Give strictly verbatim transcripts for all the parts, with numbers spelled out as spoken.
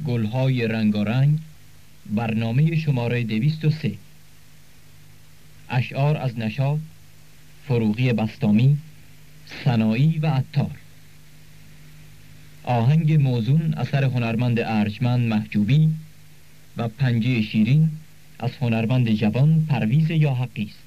گلهای رنگارنگ، برنامه شماره دویست و سه. اشعار از نشاط، فروغی بسطامی، سنایی و عطار. آهنگ موزون اثر هنرمند ارجمند محجوبی و پنجه شیرین از هنرمند جوان پرویز یاحقی است.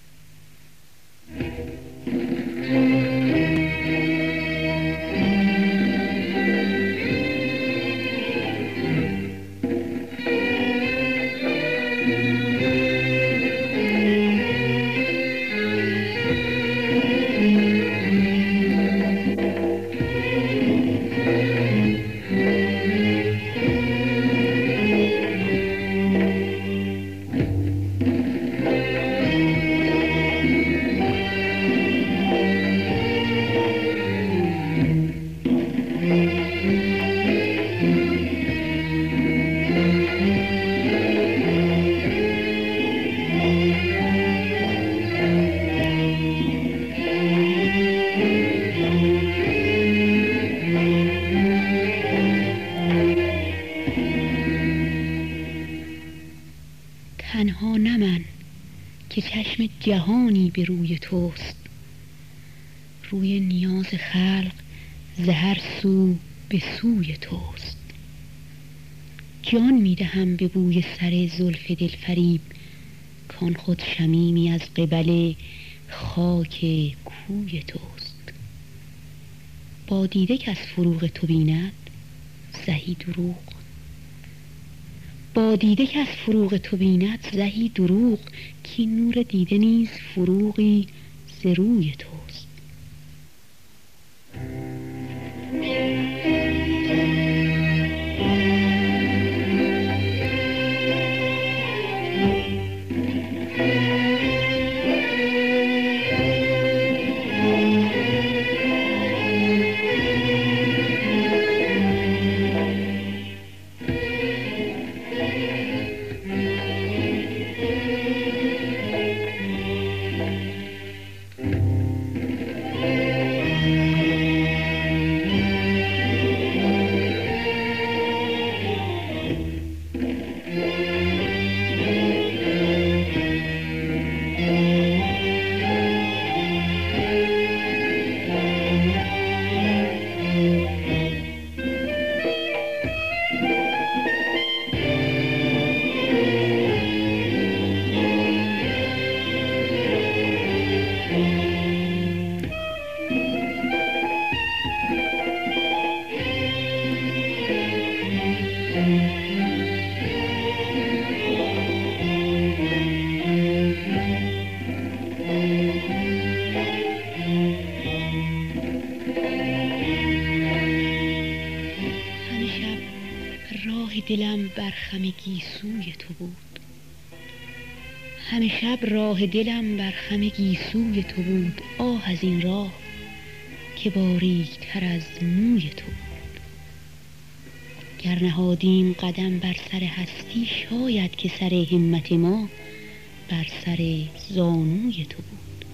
تنها نه من که چشم جهانی به روی توست، روی نیاز خلق ز هر سو به سوی توست. جان میدهم به بوی سر زلف دلفریب، کان خود شمیمی از قبل خاک کوی توست. با دیده که از فروغ تو بیند زهی دروغ، با دیده که از فروغ تو بیند زهی دروغ، کی نور دیده نیز فروغی ز روی توست. دلم بر خم گیسوی تو بود، همه شب راه دلم بر خم گیسوی تو بود. آه از این راه که باریک‌تر از موی تو بود. گر نهادیم قدم بر سر هستی، شاید که سر همت ما بر سر زانوی تو بود.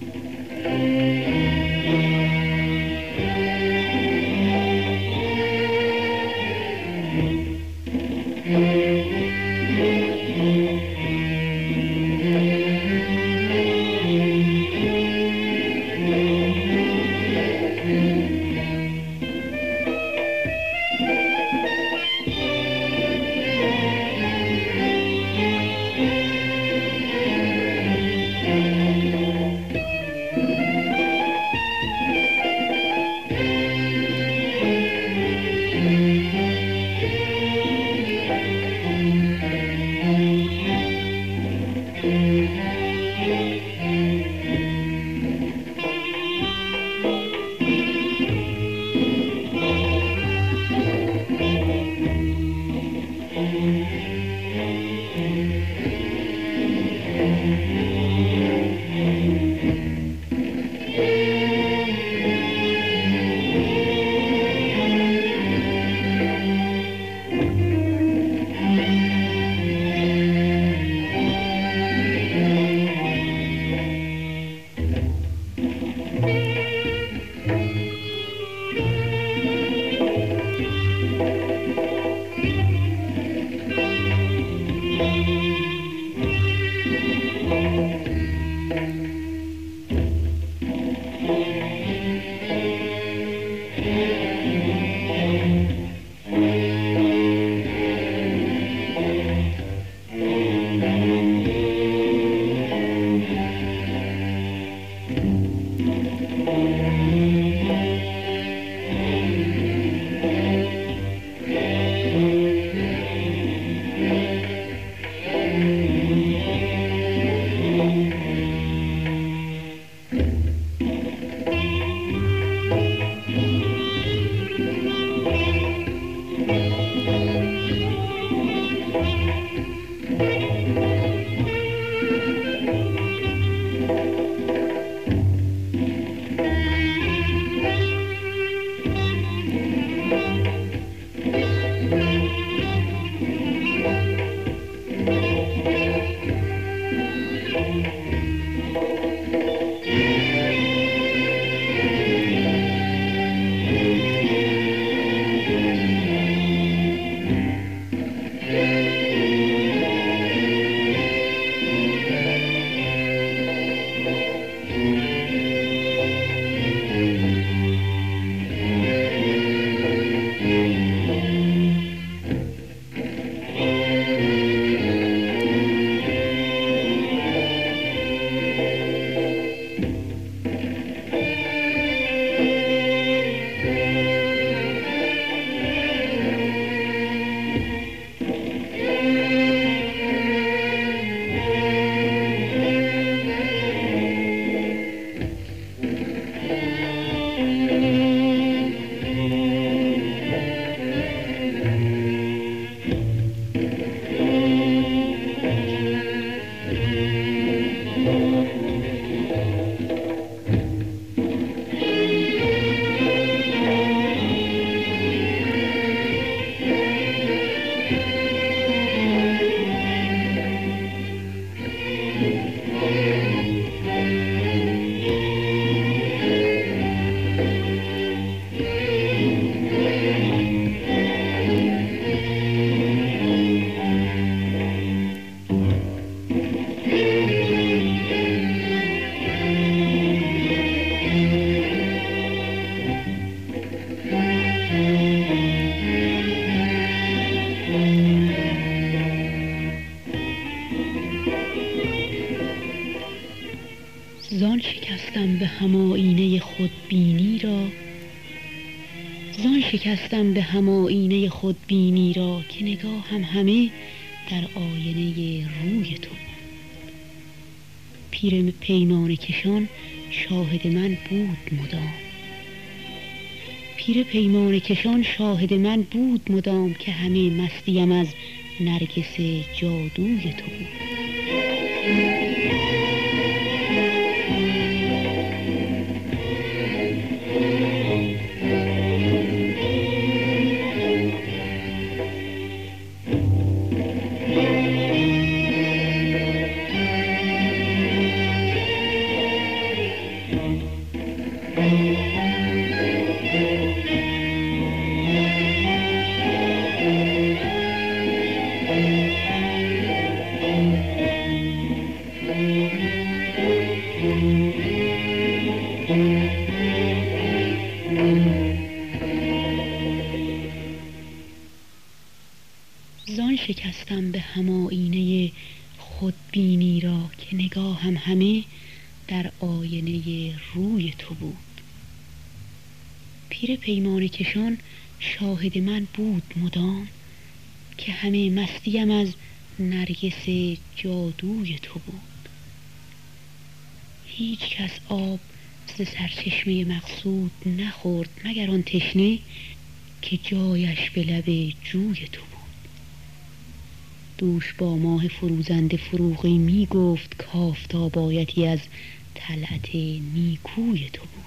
خودبینی را، زان شکستم به هم آیینه خودبینی را که نگاهم همه در آینه روی تو. پیر پیمانه کشان شاهد من بود مدام، پیر پیمانه کشان شاهد من بود مدام که همه مستیم از نرگس جادوی تو بود. زان شکستم به هم آیینه خودبینی را که نگاهم همه در آینه روی تو بود. پیر پیمانه کشان شاهد من بود مدام که همه مستیم از نرگس جادوی تو بود. هیچ کس آب ز سرچشمه مقصود نخورد مگر آن تشنه که جایش به لب جوی تو بود. دوش با ماه فروزنده فروغی می گفت کآفتاب آیتی از طلعت نیکوی تو بود.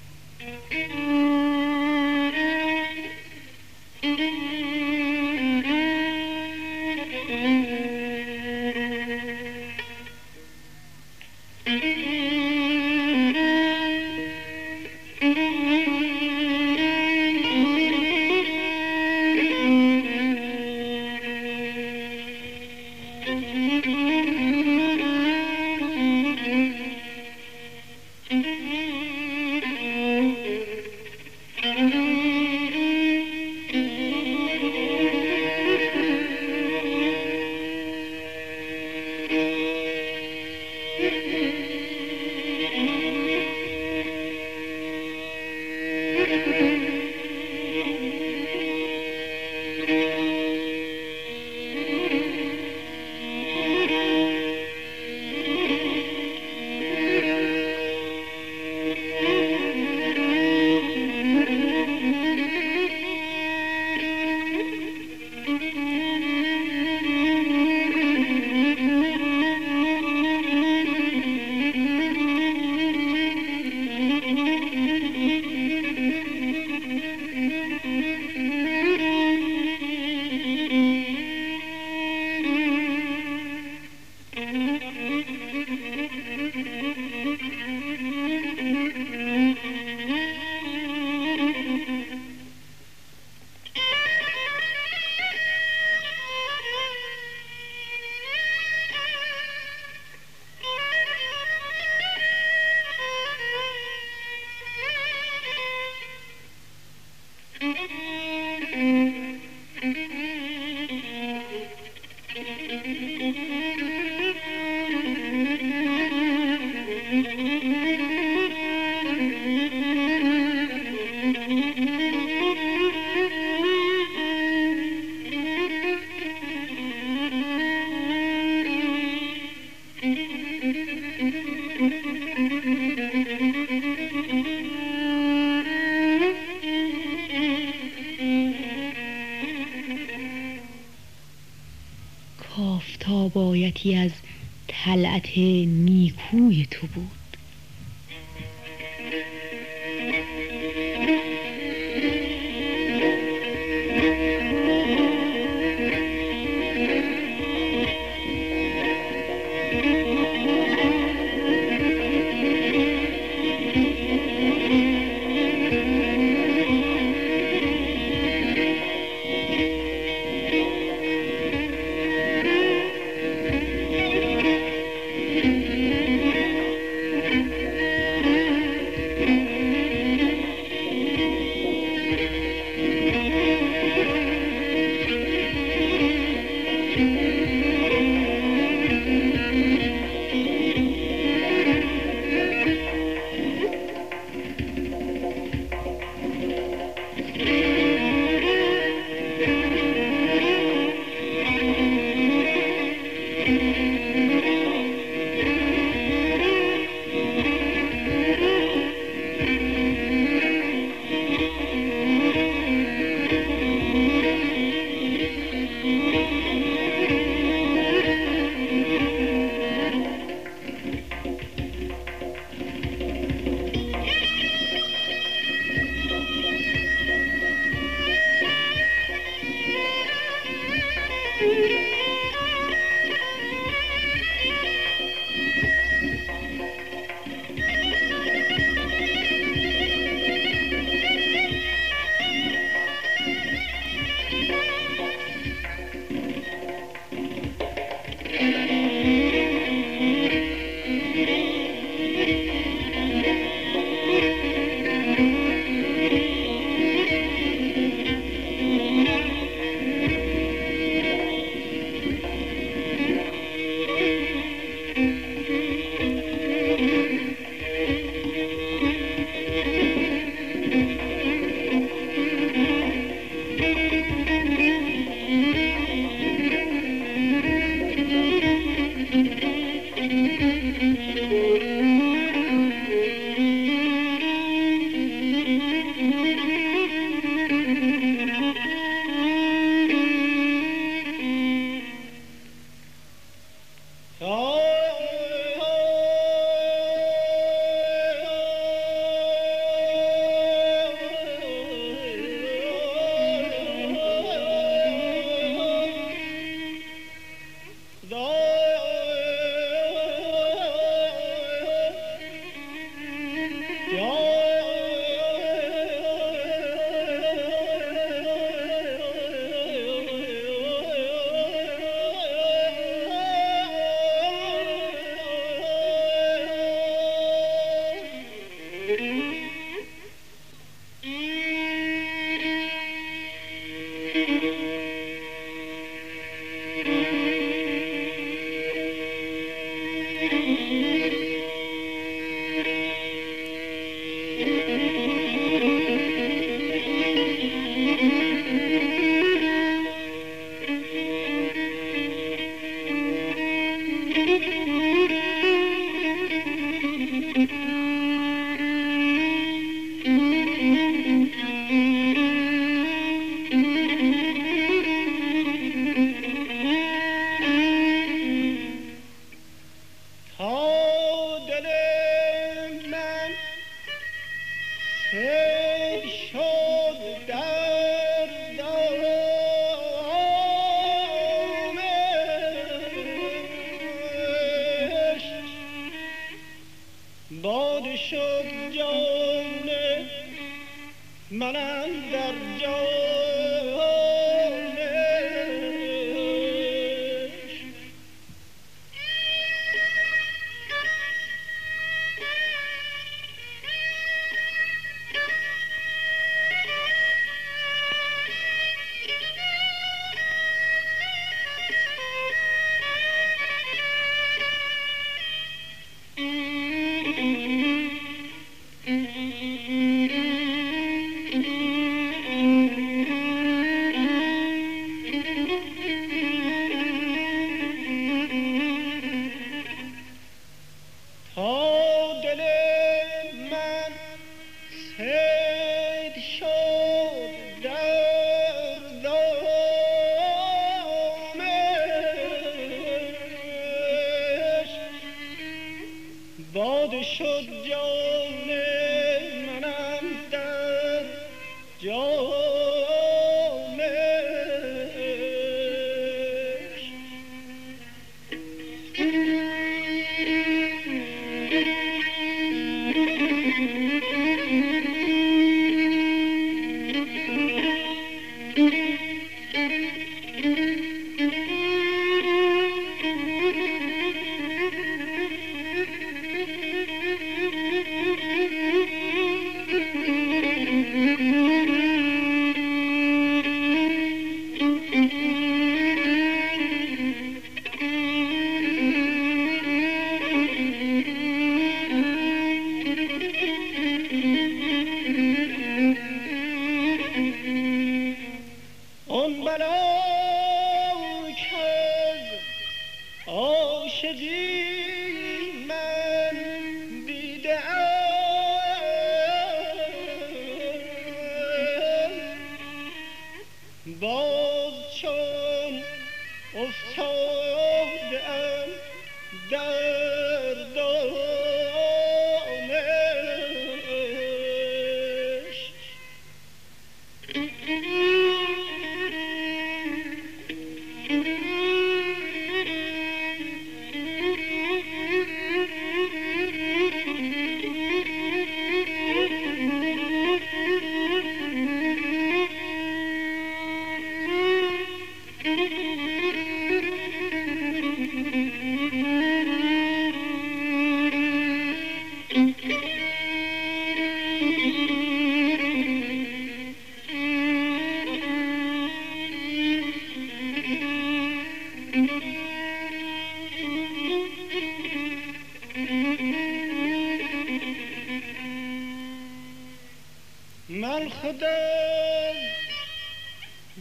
کآفتاب آیتی از طلعت نیکوی تو بود.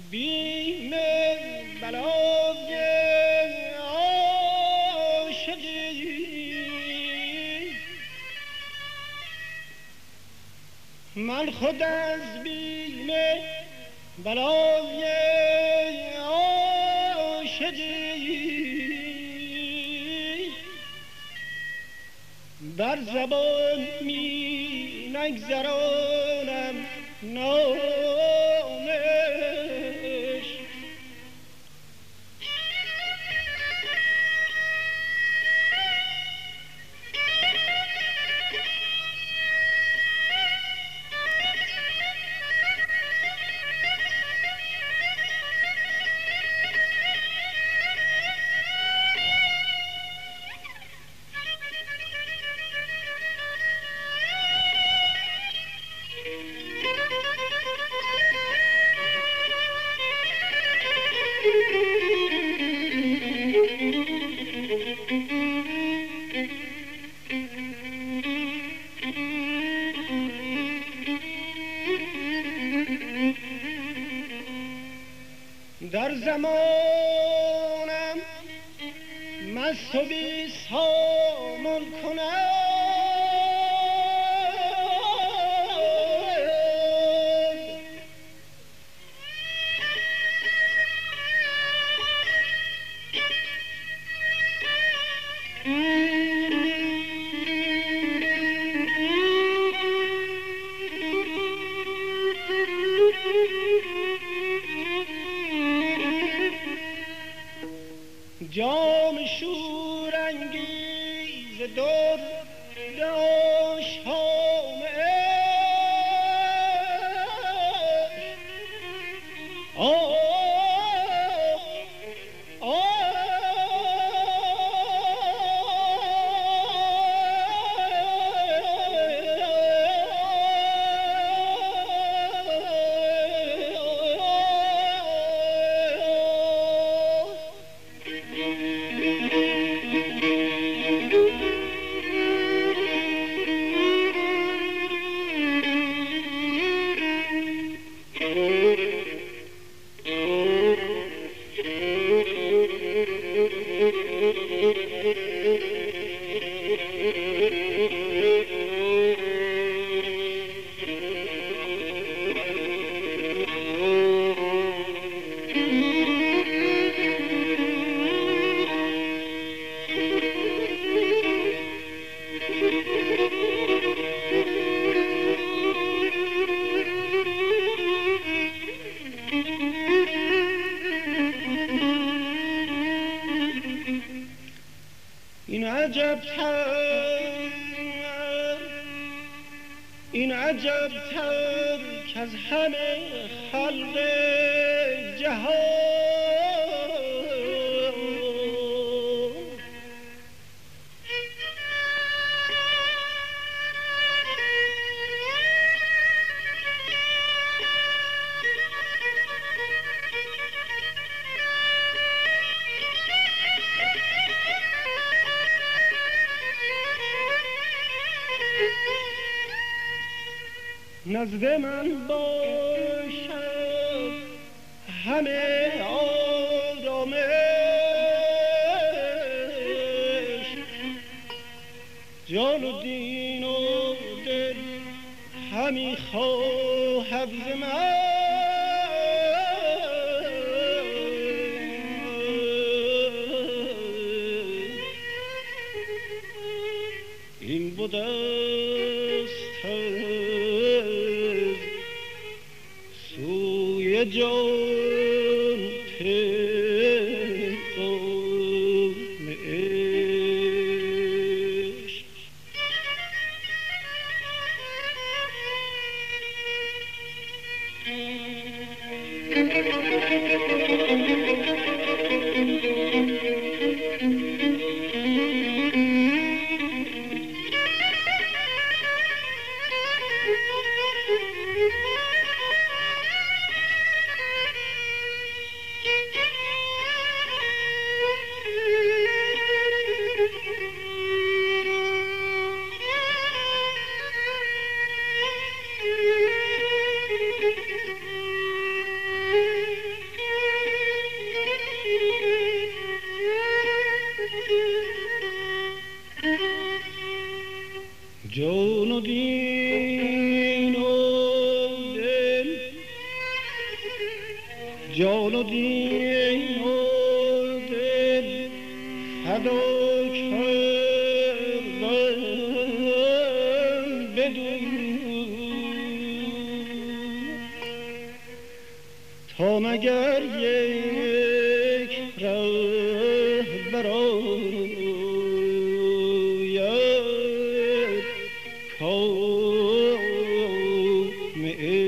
بیم بلای عاشقی، من خود از بیم بلای عاشقی بر زبان می نگذرانم نامش. در زمانم مست و بی سامان کنم، جام شورانگیز در داشتم عشق. این عجب تر این عجب تر که از همه خلق جهان نزد من باشد همه آرامش، جان و دین و دل همی خواهد ز من. این بودست سوی جان پیغام عشق. جان و دین و دل فدا کردم بدو تا مگر یک ره براید کام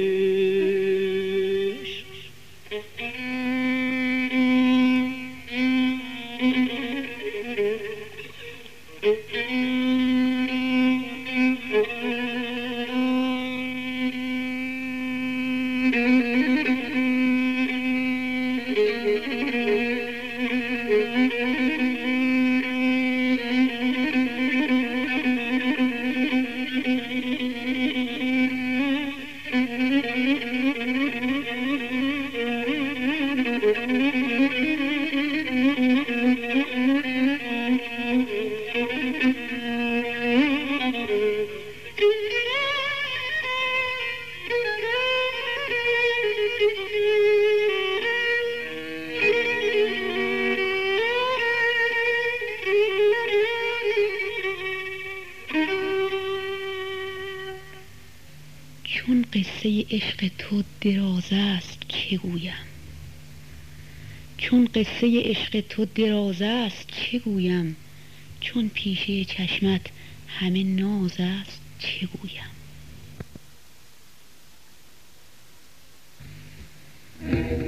عشق. چون قصه عشق تو دراز است چه گویم، چون قصه عشق تو دراز است چه گویم، چون پیشه چشمت همه ناز است چه گویم.